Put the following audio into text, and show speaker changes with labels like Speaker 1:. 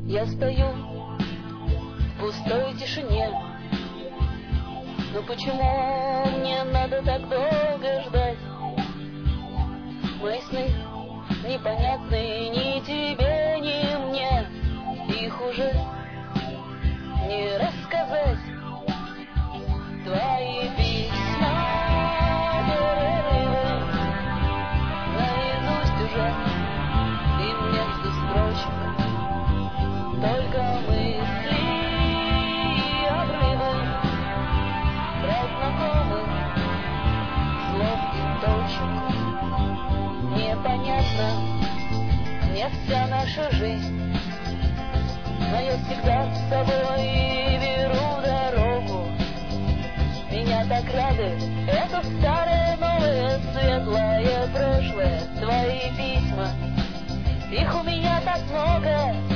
Speaker 1: Я стою в пустой тишине. Но почему мне надо так долго ждать? Мои сны непонятны ни тебе, ни мне. Их уже не рассказать. Твои письма перерывы наизусть уже, и между строчек только мысли и обрывы про знакомых слов и точек. Непонятно мне вся наша жизнь, но я всегда с собой беру дорогу. Меня так радует это старое, новое, светлое прошлое. Твои письма, их у меня так много.